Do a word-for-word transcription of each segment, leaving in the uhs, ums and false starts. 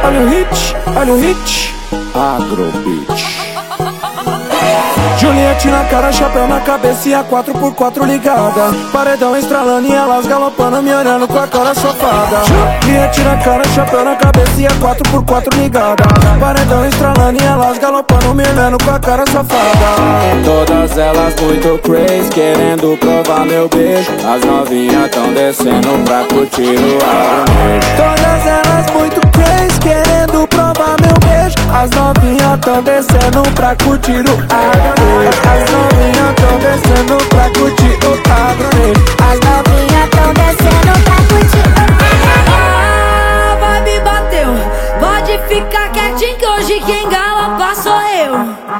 olha o hit, olha o hit. Agrobeat. Juliette na cara, chapéu na cabeça e a quatro por quatro ligada. Paredão estralando e elas galopando, me olhando com a cara safada. Juliette na cara, chapéu na cabeça e a quatro por quatro ligada. Paredão estralando e elas galopando, me olhando com a cara safada. Todas elas muito crazy, querendo provar meu beijo. As novinhas tão descendo pra curtir o agronejo. Todas elas muito crazy, querendo provar meu beijo. As novinhas tão descendo pra curtir o agronejo. As novinhas tão descendo pra curtir o agronejo. As novinhas tão descendo pra curtir o agronejo. Ah, a vibe bateu. Pode ficar quietinho que hoje quem galopa sou eu.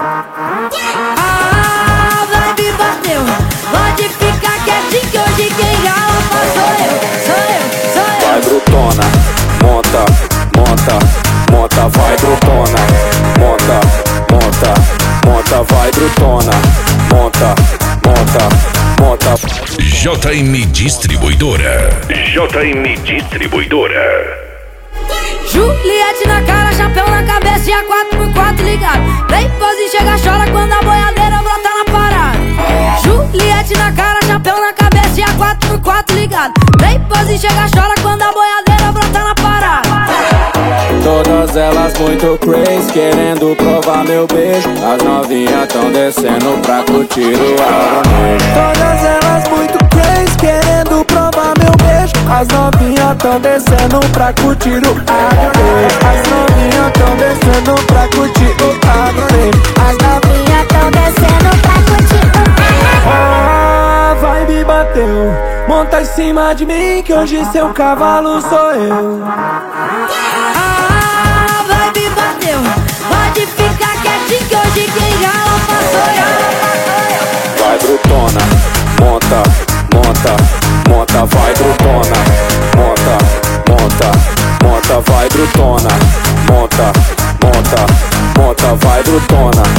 Ah, a vibe bateu. Pode ficar quietinho que hoje quem galopa sou eu. Sou eu, sou eu. Vai brutona, monta, monta, monta, vai brutona, monta, monta, monta, vai brutona, monta, monta, monta. J M Distribuidora. J M Distribuidora. Juliette na cara, chapéu na cabeça e a quatro por quatro ligado. Vem pose, chega, chora quando a boiadeira brota na parada. Juliette na cara, chapéu na cabeça e a quatro por quatro ligado. Vem pose, chega, chora quando a boiadeira brota na parada. Todas elas muito crazy, querendo provar meu beijo. As novinhas tão descendo pra curtir o agronejo. Todas elas muito crazy, querendo provar meu beijo. As novinhas tão descendo pra curtir o agronejo. As novinhas tão descendo pra curtir o agronejo. As novinhas tão descendo pra curtir o agronejo. Ah, a vibe bateu. Monta em cima de mim que hoje seu cavalo sou eu. Pode ficar quietinho que hoje quem galopa sou eu. Vai brutona, monta, monta, monta, vai brutona, monta, monta, monta, vai brutona, monta, monta, monta, vai brutona.